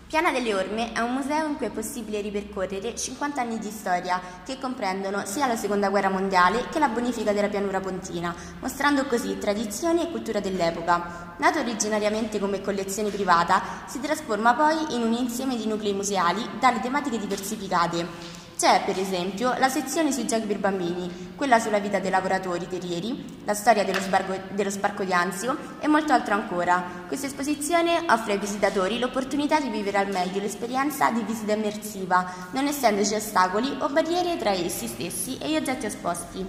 Piana delle Orme è un museo in cui è possibile ripercorrere 50 anni di storia che comprendono sia la Seconda Guerra Mondiale che la bonifica della pianura pontina, mostrando così tradizioni e cultura dell'epoca. Nato originariamente come collezione privata, si trasforma poi in un insieme di nuclei museali dalle tematiche diversificate. C'è, per esempio, la sezione sui giochi per bambini, quella sulla vita dei lavoratori terrieri, la storia dello sbarco di Anzio e molto altro ancora. Questa esposizione offre ai visitatori l'opportunità di vivere al meglio l'esperienza di visita immersiva, non essendoci ostacoli o barriere tra essi stessi e gli oggetti esposti.